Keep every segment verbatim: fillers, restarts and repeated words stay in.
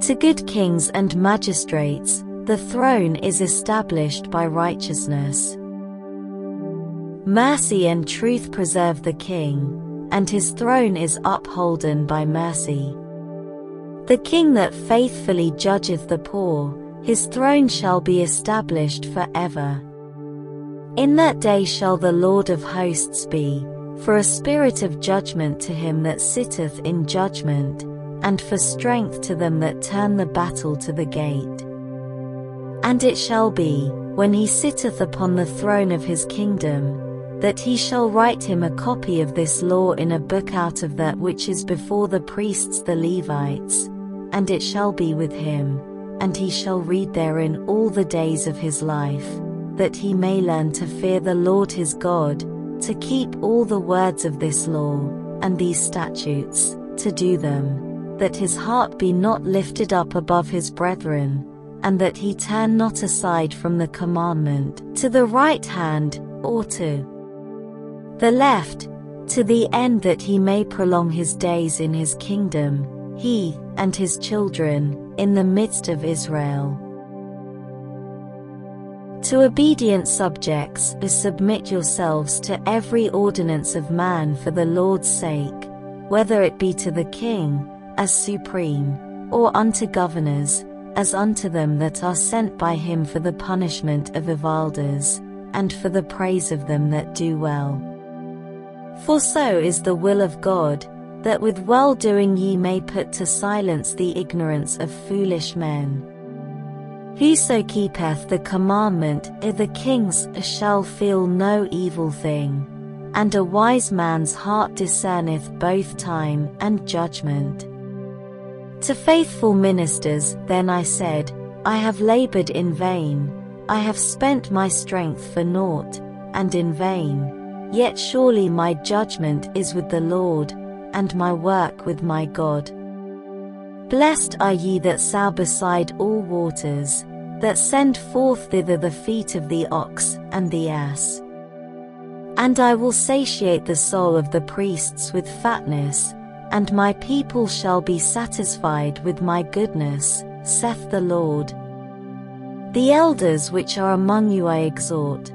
To good kings and magistrates, the throne is established by righteousness. Mercy and truth preserve the king, and his throne is upholden by mercy. The king that faithfully judgeth the poor, his throne shall be established forever. In that day shall the Lord of hosts be, for a spirit of judgment to him that sitteth in judgment, and for strength to them that turn the battle to the gate. And it shall be, when he sitteth upon the throne of his kingdom, that he shall write him a copy of this law in a book out of that which is before the priests the Levites, and it shall be with him, and he shall read therein all the days of his life, that he may learn to fear the Lord his God, to keep all the words of this law, and these statutes, to do them, that his heart be not lifted up above his brethren, and that he turn not aside from the commandment, to the right hand, or to the left, to the end that he may prolong his days in his kingdom, he, and his children, in the midst of Israel. To obedient subjects, submit yourselves to every ordinance of man for the Lord's sake, whether it be to the king, as supreme, or unto governors, as unto them that are sent by him for the punishment of evildoers, and for the praise of them that do well. For so is the will of God, that with well-doing ye may put to silence the ignorance of foolish men. Whoso keepeth the commandment of the kings shall feel no evil thing, and a wise man's heart discerneth both time and judgment. To faithful ministers then I said, I have labored in vain, I have spent my strength for naught, and in vain. Yet surely my judgment is with the Lord, and my work with my God. Blessed are ye that sow beside all waters, that send forth thither the feet of the ox and the ass. And I will satiate the soul of the priests with fatness, and my people shall be satisfied with my goodness, saith the Lord. The elders which are among you I exhort.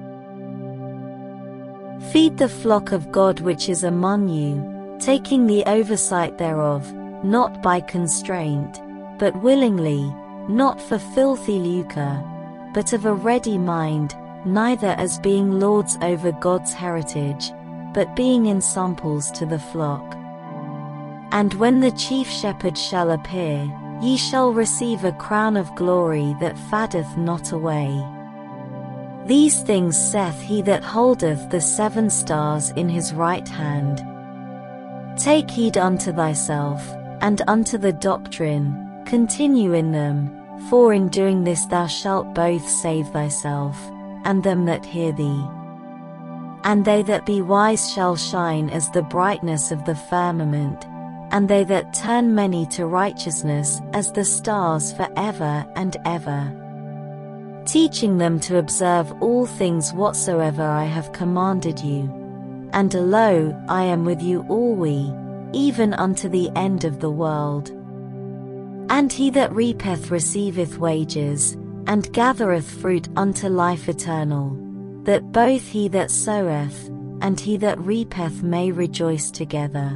Feed the flock of God which is among you, taking the oversight thereof, not by constraint, but willingly, not for filthy lucre, but of a ready mind, neither as being lords over God's heritage, but being ensamples to the flock. And when the chief shepherd shall appear, ye shall receive a crown of glory that fadeth not away. These things saith he that holdeth the seven stars in his right hand. Take heed unto thyself, and unto the doctrine, continue in them, for in doing this thou shalt both save thyself, and them that hear thee. And they that be wise shall shine as the brightness of the firmament, and they that turn many to righteousness as the stars for ever and ever. Teaching them to observe all things whatsoever I have commanded you. And lo, I am with you alway, even unto the end of the world. And he that reapeth receiveth wages, and gathereth fruit unto life eternal, that both he that soweth, and he that reapeth may rejoice together.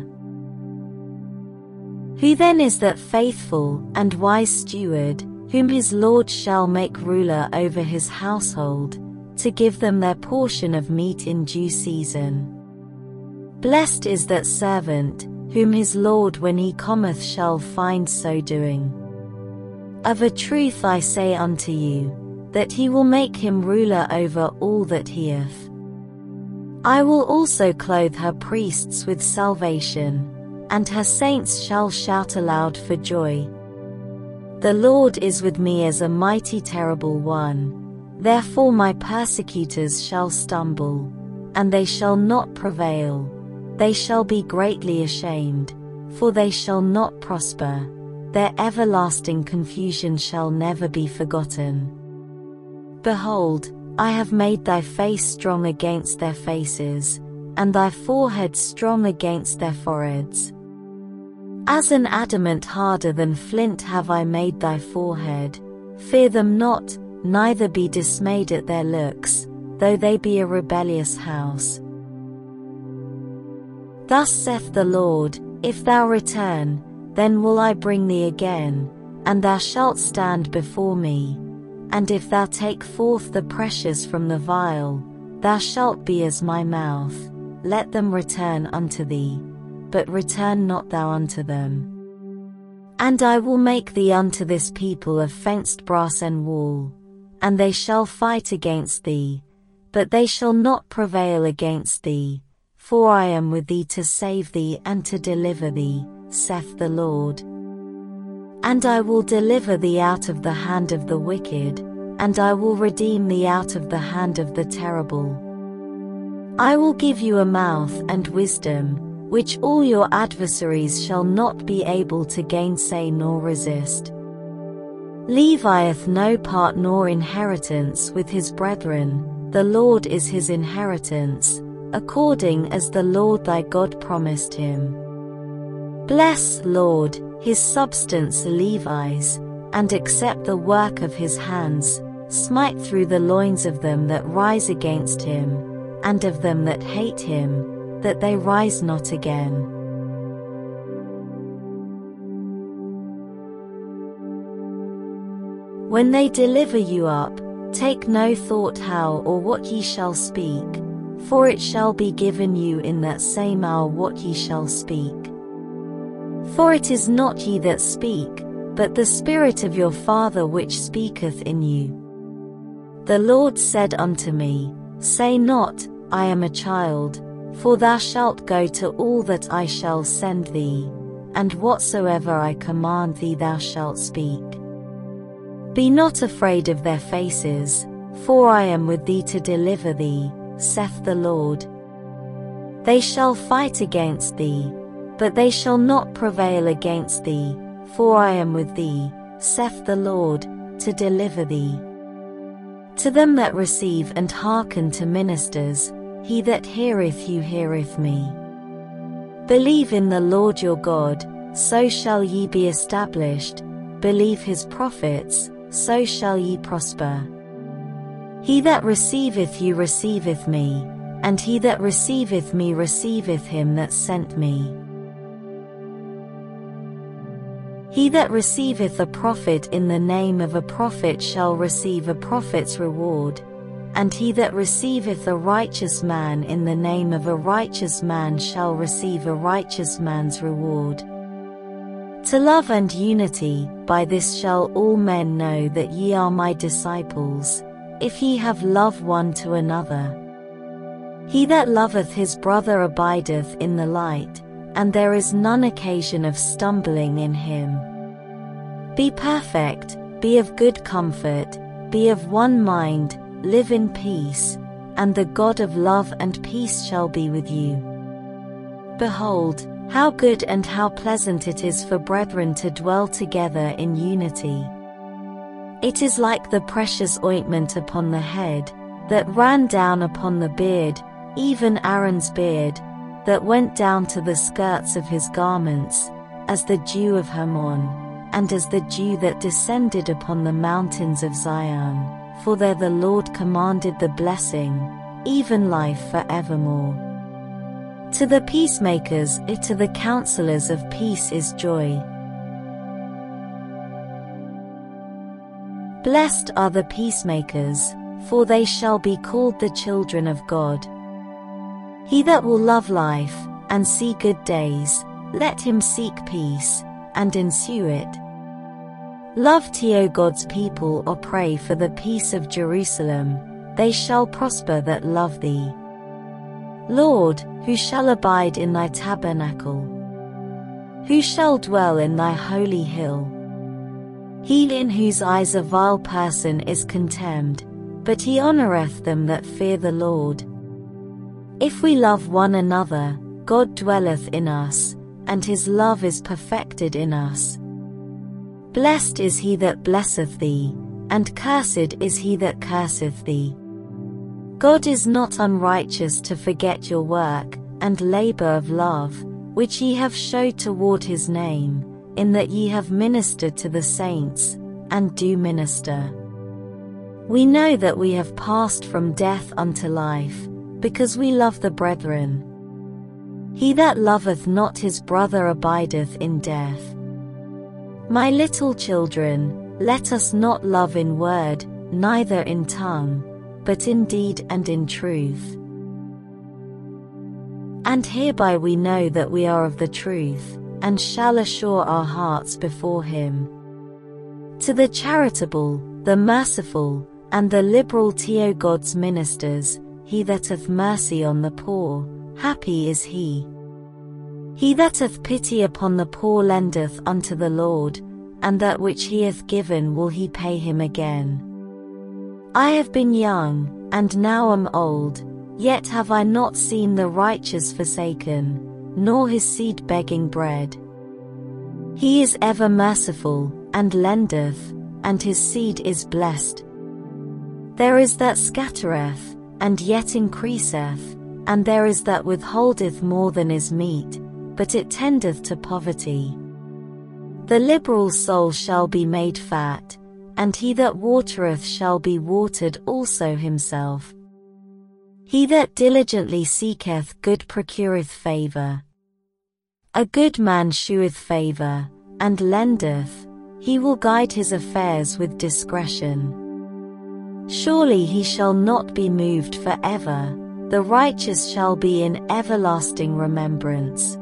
Who then is that faithful and wise steward, whom his Lord shall make ruler over his household, to give them their portion of meat in due season? Blessed is that servant, whom his Lord when he cometh shall find so doing. Of a truth I say unto you, that he will make him ruler over all that he hath. I will also clothe her priests with salvation, and her saints shall shout aloud for joy. The Lord is with me as a mighty terrible one, therefore my persecutors shall stumble, and they shall not prevail, they shall be greatly ashamed, for they shall not prosper, their everlasting confusion shall never be forgotten. Behold, I have made thy face strong against their faces, and thy forehead strong against their foreheads. As an adamant harder than flint have I made thy forehead. Fear them not, neither be dismayed at their looks, though they be a rebellious house. Thus saith the Lord, if thou return, then will I bring thee again, and thou shalt stand before me. And if thou take forth the precious from the vial, thou shalt be as my mouth. Let them return unto thee, but return not thou unto them. And I will make thee unto this people of fenced brass and wool, and they shall fight against thee, but they shall not prevail against thee, for I am with thee to save thee and to deliver thee, saith the Lord. And I will deliver thee out of the hand of the wicked, and I will redeem thee out of the hand of the terrible. I will give you a mouth and wisdom, which all your adversaries shall not be able to gainsay nor resist. Levi hath no part nor inheritance with his brethren, the Lord is his inheritance, according as the Lord thy God promised him. Bless, Lord, his substance Levi's, and accept the work of his hands, smite through the loins of them that rise against him, and of them that hate him, that they rise not again. When they deliver you up, take no thought how or what ye shall speak, for it shall be given you in that same hour what ye shall speak. For it is not ye that speak, but the Spirit of your Father which speaketh in you. The Lord said unto me, say not, I am a child, for thou shalt go to all that I shall send thee, and whatsoever I command thee thou shalt speak. Be not afraid of their faces, for I am with thee to deliver thee, saith the Lord. They shall fight against thee, but they shall not prevail against thee, for I am with thee, saith the Lord, to deliver thee. To them that receive and hearken to ministers, he that heareth you heareth me. Believe in the Lord your God, so shall ye be established, believe his prophets, so shall ye prosper. He that receiveth you receiveth me, and he that receiveth me receiveth him that sent me. He that receiveth a prophet in the name of a prophet shall receive a prophet's reward, and he that receiveth a righteous man in the name of a righteous man shall receive a righteous man's reward. To love and unity, by this shall all men know that ye are my disciples, if ye have love one to another. He that loveth his brother abideth in the light, and there is none occasion of stumbling in him. Be perfect, be of good comfort, be of one mind, live in peace, and the God of love and peace shall be with you. Behold, how good and how pleasant it is for brethren to dwell together in unity. It is like the precious ointment upon the head, that ran down upon the beard, even Aaron's beard, that went down to the skirts of his garments, as the dew of Hermon, and as the dew that descended upon the mountains of Zion, for there the Lord commanded the blessing, even life for evermore. To the peacemakers, to the counselors of peace is joy. Blessed are the peacemakers, for they shall be called the children of God. He that will love life, and see good days, let him seek peace, and ensue it. Love thee, O God's people, or pray for the peace of Jerusalem, they shall prosper that love thee. Lord, who shall abide in thy tabernacle? Who shall dwell in thy holy hill? He in whose eyes a vile person is contemned, but he honoureth them that fear the Lord. If we love one another, God dwelleth in us, and his love is perfected in us. Blessed is he that blesseth thee, and cursed is he that curseth thee. God is not unrighteous to forget your work, and labour of love, which ye have showed toward his name, in that ye have ministered to the saints, and do minister. We know that we have passed from death unto life, because we love the brethren. He that loveth not his brother abideth in death. My little children, let us not love in word, neither in tongue, but in deed and in truth. And hereby we know that we are of the truth, and shall assure our hearts before him. To the charitable, the merciful, and the liberal to God's ministers, he that hath mercy on the poor, happy is he. He that hath pity upon the poor lendeth unto the Lord, and that which he hath given will he pay him again. I have been young, and now am old, yet have I not seen the righteous forsaken, nor his seed begging bread. He is ever merciful, and lendeth, and his seed is blessed. There is that scattereth, and yet increaseth, and there is that withholdeth more than is meet, but it tendeth to poverty. The liberal soul shall be made fat, and he that watereth shall be watered also himself. He that diligently seeketh good procureth favour. A good man sheweth favour, and lendeth, he will guide his affairs with discretion. Surely he shall not be moved for ever, the righteous shall be in everlasting remembrance.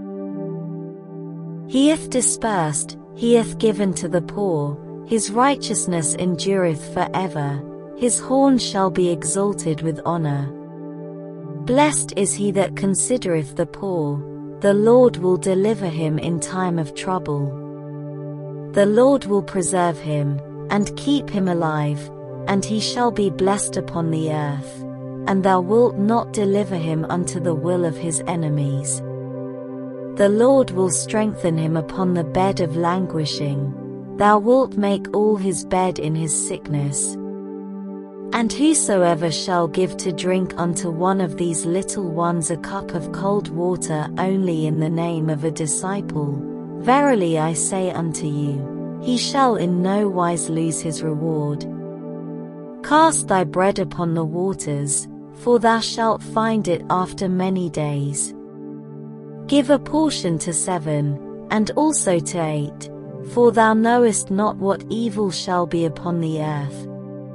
He hath dispersed, he hath given to the poor, his righteousness endureth for ever, his horn shall be exalted with honour. Blessed is he that considereth the poor, the Lord will deliver him in time of trouble. The Lord will preserve him, and keep him alive, and he shall be blessed upon the earth, and thou wilt not deliver him unto the will of his enemies. The Lord will strengthen him upon the bed of languishing, thou wilt make all his bed in his sickness. And whosoever shall give to drink unto one of these little ones a cup of cold water only in the name of a disciple, verily I say unto you, he shall in no wise lose his reward. Cast thy bread upon the waters, for thou shalt find it after many days. Give a portion to seven, and also to eight, for thou knowest not what evil shall be upon the earth.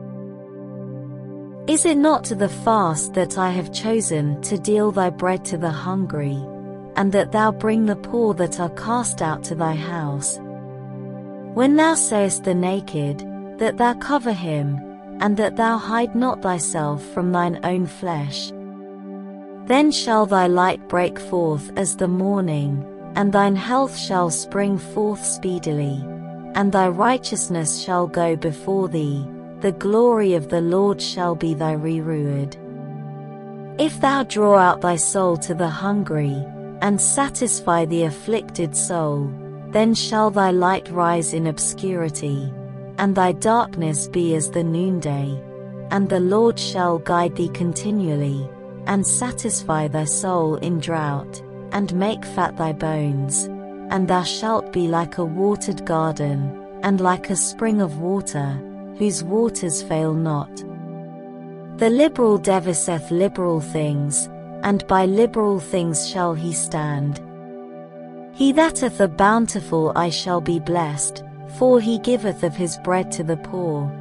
Is it not to the fast that I have chosen to deal thy bread to the hungry, and that thou bring the poor that are cast out to thy house? When thou sayest the naked, that thou cover him, and that thou hide not thyself from thine own flesh. Then shall thy light break forth as the morning, and thine health shall spring forth speedily, and thy righteousness shall go before thee, the glory of the Lord shall be thy reward. If thou draw out thy soul to the hungry, and satisfy the afflicted soul, then shall thy light rise in obscurity, and thy darkness be as the noonday, and the Lord shall guide thee continually, and satisfy thy soul in drought, and make fat thy bones, and thou shalt be like a watered garden, and like a spring of water, whose waters fail not. The liberal deviseth liberal things, and by liberal things shall he stand. He that hath a bountiful eye shall be blessed, for he giveth of his bread to the poor.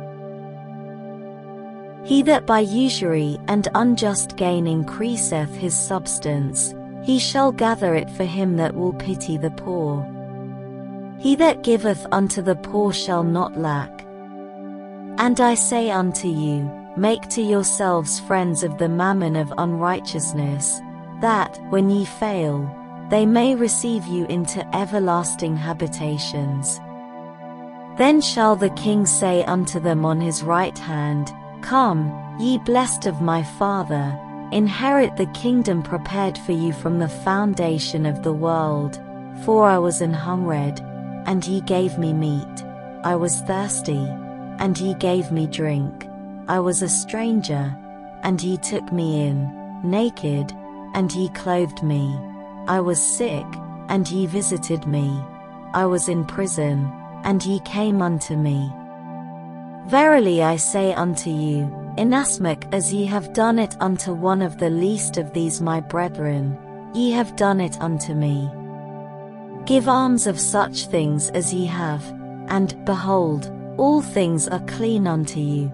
He that by usury and unjust gain increaseth his substance, he shall gather it for him that will pity the poor. He that giveth unto the poor shall not lack. And I say unto you, make to yourselves friends of the mammon of unrighteousness, that, when ye fail, they may receive you into everlasting habitations. Then shall the King say unto them on his right hand, Come, ye blessed of my Father, inherit the kingdom prepared for you from the foundation of the world. For I was an hungred, and ye gave me meat. I was thirsty, and ye gave me drink. I was a stranger, and ye took me in, naked, and ye clothed me. I was sick, and ye visited me. I was in prison, and ye came unto me. Verily I say unto you, inasmuch as ye have done it unto one of the least of these my brethren, ye have done it unto me. Give alms of such things as ye have, and, behold, all things are clean unto you.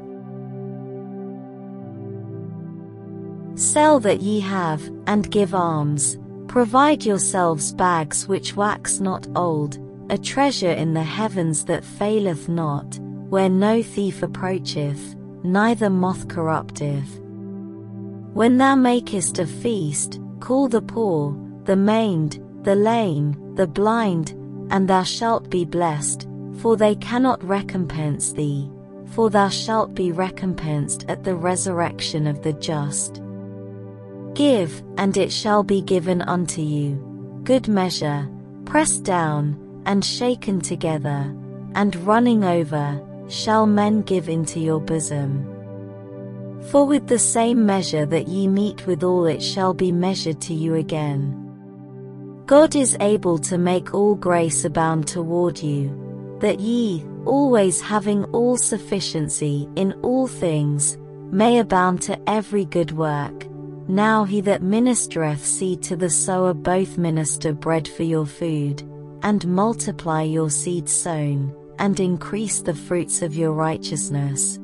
Sell that ye have, and give alms. Provide yourselves bags which wax not old, a treasure in the heavens that faileth not, where no thief approacheth, neither moth corrupteth. When thou makest a feast, call the poor, the maimed, the lame, the blind, and thou shalt be blessed, for they cannot recompense thee, for thou shalt be recompensed at the resurrection of the just. Give, and it shall be given unto you. Good measure, pressed down, and shaken together, and running over, shall men give into your bosom. For with the same measure that ye mete withal it shall be measured to you again. God is able to make all grace abound toward you, that ye, always having all sufficiency in all things, may abound to every good work. Now he that ministereth seed to the sower both minister bread for your food, and multiply your seed sown, and increase the fruits of your righteousness.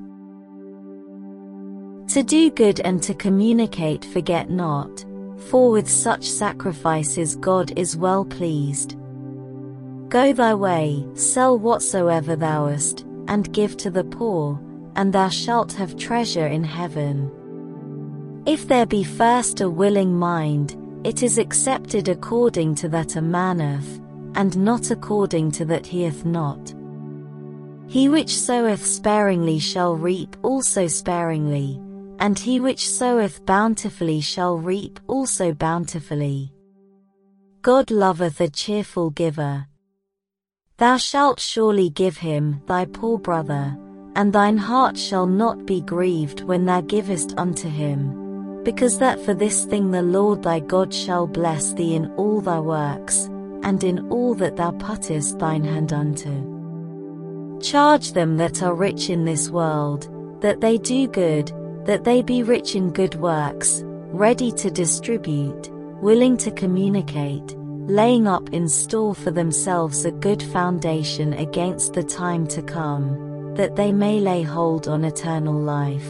To do good and to communicate forget not, for with such sacrifices God is well pleased. Go thy way, sell whatsoever thou hast, and give to the poor, and thou shalt have treasure in heaven. If there be first a willing mind, it is accepted according to that a man hath, and not according to that he hath not. He which soweth sparingly shall reap also sparingly, and he which soweth bountifully shall reap also bountifully. God loveth a cheerful giver. Thou shalt surely give him thy poor brother, and thine heart shall not be grieved when thou givest unto him, because that for this thing the Lord thy God shall bless thee in all thy works, and in all that thou puttest thine hand unto. Charge them that are rich in this world, that they do good, that they be rich in good works, ready to distribute, willing to communicate, laying up in store for themselves a good foundation against the time to come, that they may lay hold on eternal life.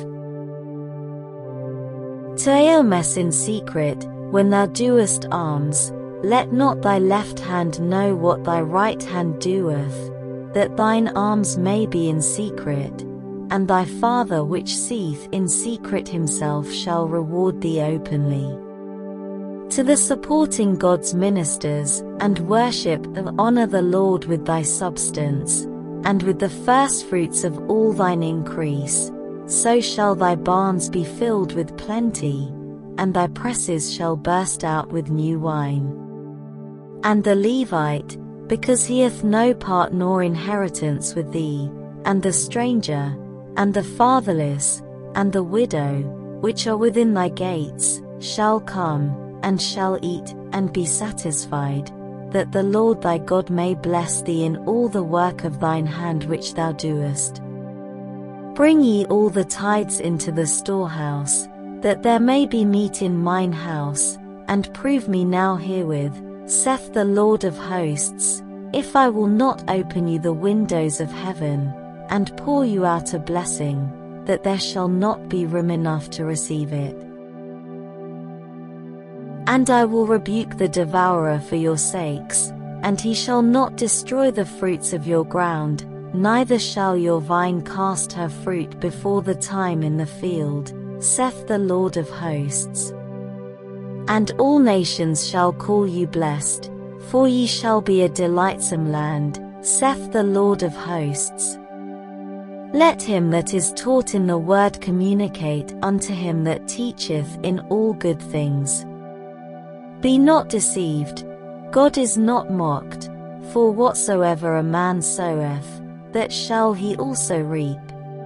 Teomes in secret, when thou doest alms, let not thy left hand know what thy right hand doeth, that thine alms may be in secret, and thy Father which seeth in secret himself shall reward thee openly. To the supporting God's ministers, and worship and honor the Lord with thy substance, and with the firstfruits of all thine increase, so shall thy barns be filled with plenty, and thy presses shall burst out with new wine. And the Levite, because he hath no part nor inheritance with thee, and the stranger, and the fatherless, and the widow, which are within thy gates, shall come, and shall eat, and be satisfied, that the Lord thy God may bless thee in all the work of thine hand which thou doest. Bring ye all the tithes into the storehouse, that there may be meat in mine house, and prove me now herewith, saith the Lord of hosts, if I will not open you the windows of heaven, and pour you out a blessing, that there shall not be room enough to receive it. And I will rebuke the devourer for your sakes, and he shall not destroy the fruits of your ground, neither shall your vine cast her fruit before the time in the field, saith the Lord of hosts. And all nations shall call you blessed, for ye shall be a delightsome land, saith the Lord of hosts. Let him that is taught in the word communicate unto him that teacheth in all good things. Be not deceived, God is not mocked, for whatsoever a man soweth, that shall he also reap.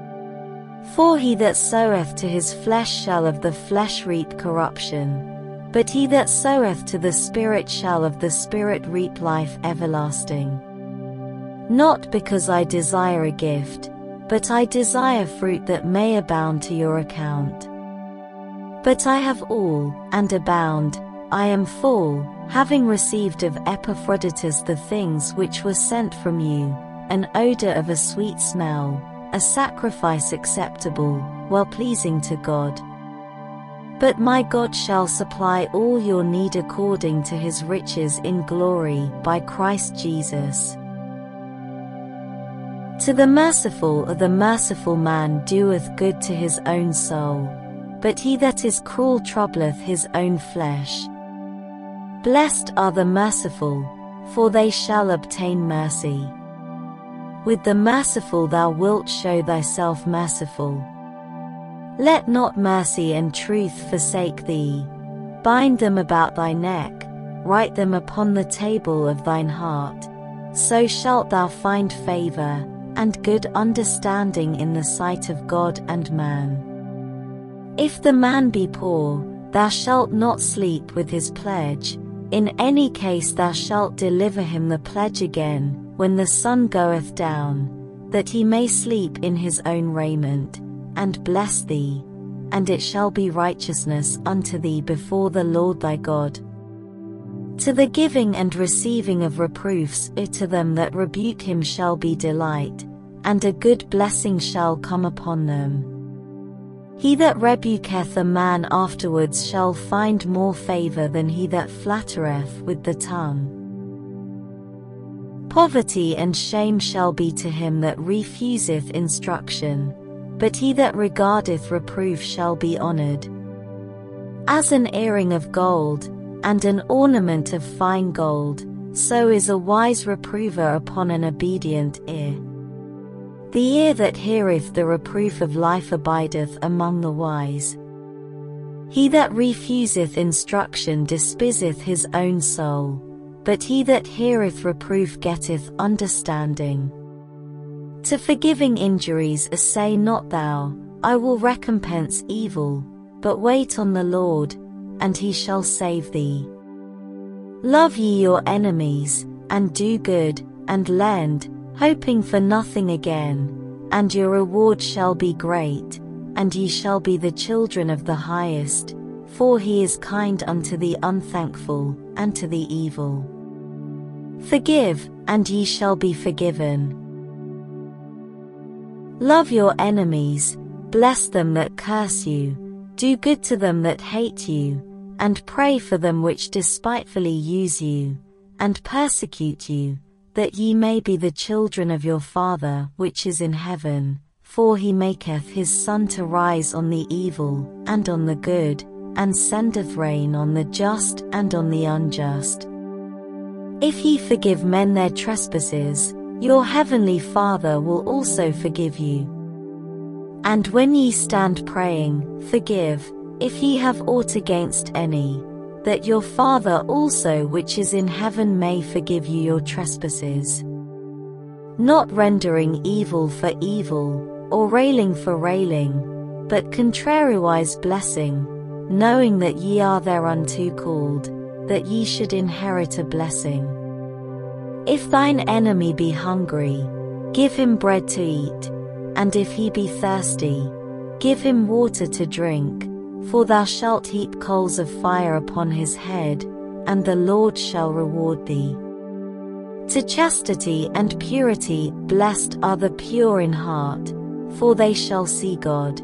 For he that soweth to his flesh shall of the flesh reap corruption, But he that soweth to the Spirit shall of the Spirit reap life everlasting. Not because I desire a gift, but I desire fruit that may abound to your account. But I have all, and abound, I am full, having received of Epaphroditus the things which were sent from you, an odor of a sweet smell, a sacrifice acceptable, well-pleasing to God. But my God shall supply all your need according to his riches in glory by Christ Jesus. To the merciful the merciful man doeth good to his own soul, but he that is cruel troubleth his own flesh. Blessed are the merciful, for they shall obtain mercy. With the merciful thou wilt show thyself merciful. Let not mercy and truth forsake thee. Bind them about thy neck, write them upon the table of thine heart. So shalt thou find favor, and good understanding in the sight of God and man. If the man be poor, thou shalt not sleep with his pledge. In any case thou shalt deliver him the pledge again, when the sun goeth down, that he may sleep in his own raiment, and bless thee, and it shall be righteousness unto thee before the Lord thy God. To the giving and receiving of reproofs to them that rebuke him shall be delight, and a good blessing shall come upon them. He that rebuketh a man afterwards shall find more favor than he that flattereth with the tongue. Poverty and shame shall be to him that refuseth instruction, but he that regardeth reproof shall be honored. As an earring of gold, and an ornament of fine gold, so is a wise reprover upon an obedient ear. The ear that heareth the reproof of life abideth among the wise. He that refuseth instruction despiseth his own soul, but he that heareth reproof getteth understanding. To forgiving injuries say not thou, I will recompense evil, but wait on the Lord, and he shall save thee. Love ye your enemies, and do good, and lend, hoping for nothing again, and your reward shall be great, and ye shall be the children of the Highest, for he is kind unto the unthankful, and to the evil. Forgive, and ye shall be forgiven. Love your enemies, bless them that curse you, do good to them that hate you, and pray for them which despitefully use you, and persecute you, that ye may be the children of your Father which is in heaven, for he maketh his sun to rise on the evil, and on the good, and sendeth rain on the just and on the unjust. If ye forgive men their trespasses, your heavenly Father will also forgive you. And when ye stand praying, forgive, if ye have aught against any, that your Father also which is in heaven may forgive you your trespasses. Not rendering evil for evil, or railing for railing, but contrariwise blessing, knowing that ye are thereunto called, that ye should inherit a blessing. If thine enemy be hungry, give him bread to eat, and if he be thirsty, give him water to drink, for thou shalt heap coals of fire upon his head, and the Lord shall reward thee. To chastity and purity blessed are the pure in heart, for they shall see God.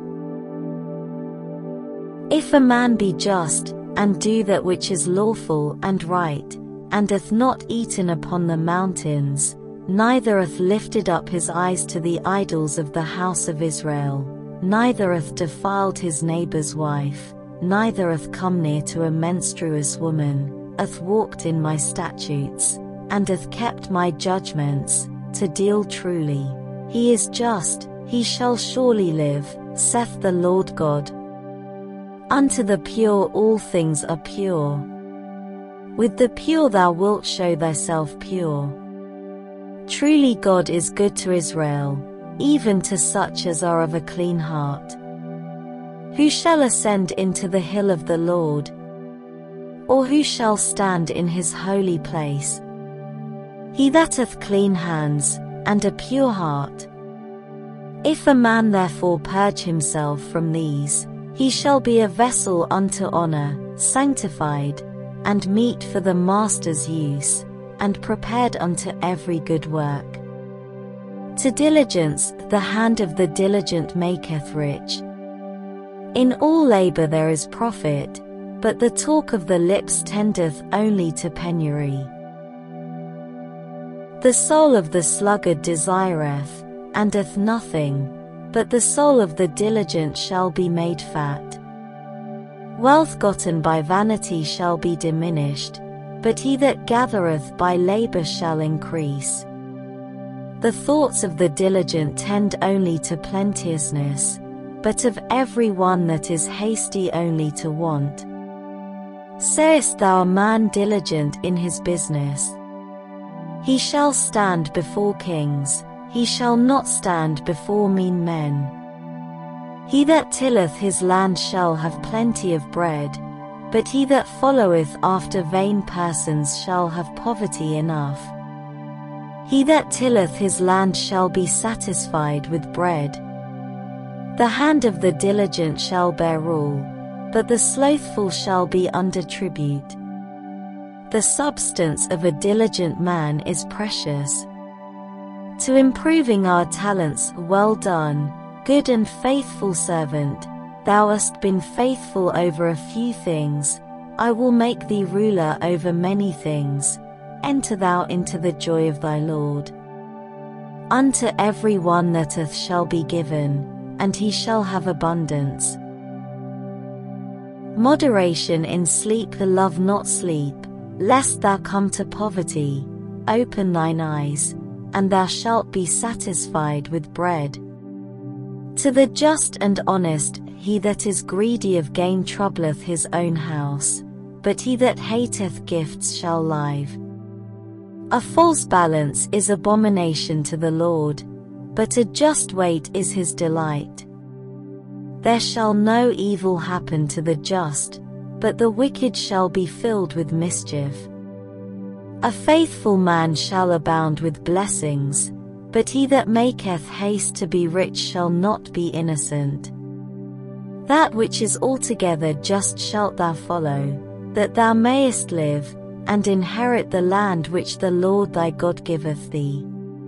If a man be just, and do that which is lawful and right, and hath not eaten upon the mountains, neither hath lifted up his eyes to the idols of the house of Israel, neither hath defiled his neighbor's wife, neither hath come near to a menstruous woman, hath walked in my statutes, and hath kept my judgments, to deal truly, he is just, he shall surely live, saith the Lord God. Unto the pure all things are pure. With the pure thou wilt show thyself pure. Truly God is good to Israel, even to such as are of a clean heart. Who shall ascend into the hill of the Lord? or who shall stand in his holy place? He that hath clean hands, and a pure heart. If a man therefore purge himself from these, he shall be a vessel unto honor, sanctified, and meet for the master's use, and prepared unto every good work. To diligence, the hand of the diligent maketh rich. In all labor there is profit, but the talk of the lips tendeth only to penury. The soul of the sluggard desireth, and doth nothing, but the soul of the diligent shall be made fat. Wealth gotten by vanity shall be diminished, but he that gathereth by labor shall increase. The thoughts of the diligent tend only to plenteousness, but of every one that is hasty only to want. Sayest thou a man diligent in his business? He shall stand before kings, he shall not stand before mean men. He that tilleth his land shall have plenty of bread, but he that followeth after vain persons shall have poverty enough. He that tilleth his land shall be satisfied with bread. The hand of the diligent shall bear rule, but the slothful shall be under tribute. The substance of a diligent man is precious. To improving our talents, well done, good and faithful servant, thou hast been faithful over a few things, I will make thee ruler over many things, enter thou into the joy of thy Lord. Unto every one that hath shall be given, and he shall have abundance. Moderation in sleep, love not sleep, lest thou come to poverty. Open thine eyes, and thou shalt be satisfied with bread. To the just and honest, he that is greedy of gain troubleth his own house, but he that hateth gifts shall live. A false balance is abomination to the Lord, but a just weight is his delight. There shall no evil happen to the just, but the wicked shall be filled with mischief. A faithful man shall abound with blessings, but he that maketh haste to be rich shall not be innocent. That which is altogether just shalt thou follow, that thou mayest live, and inherit the land which the Lord thy God giveth thee.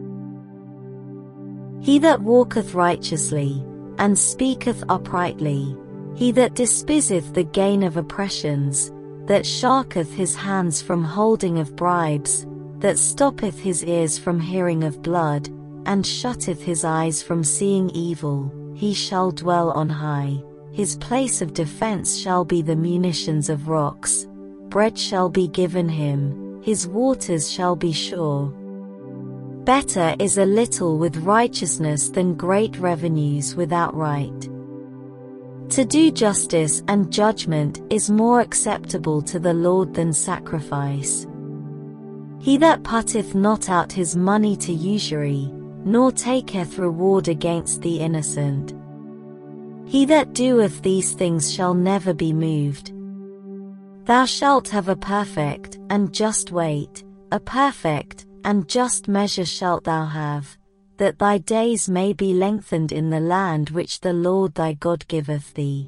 He that walketh righteously, and speaketh uprightly, he that despiseth the gain of oppressions, that sharketh his hands from holding of bribes, that stoppeth his ears from hearing of blood, and shutteth his eyes from seeing evil, he shall dwell on high. His place of defense shall be the munitions of rocks. Bread shall be given him, his waters shall be sure. Better is a little with righteousness than great revenues without right. To do justice and judgment is more acceptable to the Lord than sacrifice. He that putteth not out his money to usury, nor taketh reward against the innocent. He that doeth these things shall never be moved. Thou shalt have a perfect and just weight, a perfect and just measure shalt thou have, that thy days may be lengthened in the land which the Lord thy God giveth thee.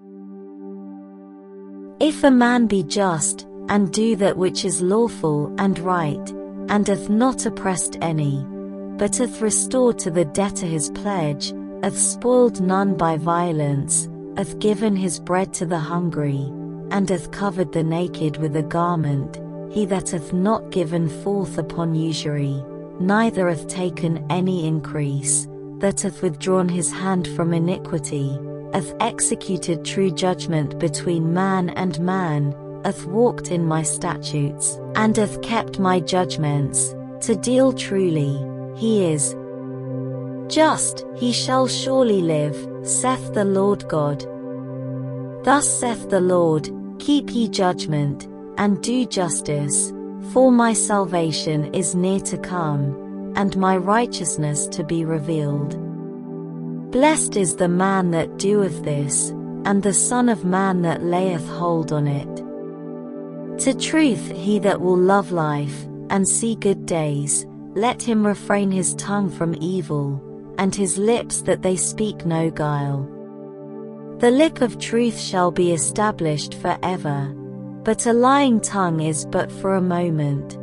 If a man be just, and do that which is lawful and right, and hath not oppressed any, but hath restored to the debtor his pledge, hath spoiled none by violence, hath given his bread to the hungry, and hath covered the naked with a garment, he that hath not given forth upon usury, neither hath taken any increase, that hath withdrawn his hand from iniquity, hath executed true judgment between man and man, hath walked in my statutes, and hath kept my judgments, to deal truly, he is just, he shall surely live, saith the Lord God. Thus saith the Lord, keep ye judgment, and do justice, for my salvation is near to come, and my righteousness to be revealed. Blessed is the man that doeth this, and the Son of Man that layeth hold on it. To truth he that will love life, and see good days, let him refrain his tongue from evil, and his lips that they speak no guile. The lip of truth shall be established for ever, but a lying tongue is but for a moment.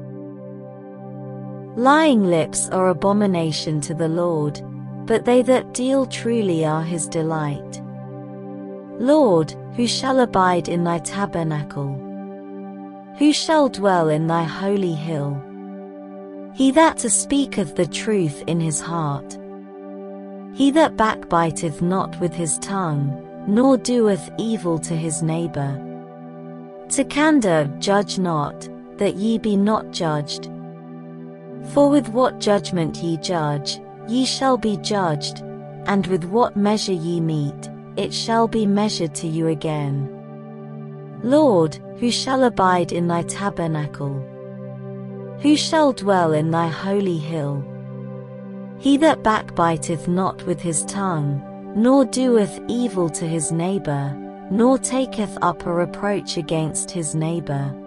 Lying lips are abomination to the Lord, but they that deal truly are his delight. Lord, who shall abide in thy tabernacle? Who shall dwell in thy holy hill? He that speaketh the truth in his heart. He that backbiteth not with his tongue, nor doeth evil to his neighbor. To candor judge not, that ye be not judged. For with what judgment ye judge, ye shall be judged, and with what measure ye mete, it shall be measured to you again. Lord, who shall abide in thy tabernacle? Who shall dwell in thy holy hill? He that backbiteth not with his tongue, nor doeth evil to his neighbor, nor taketh up a reproach against his neighbor.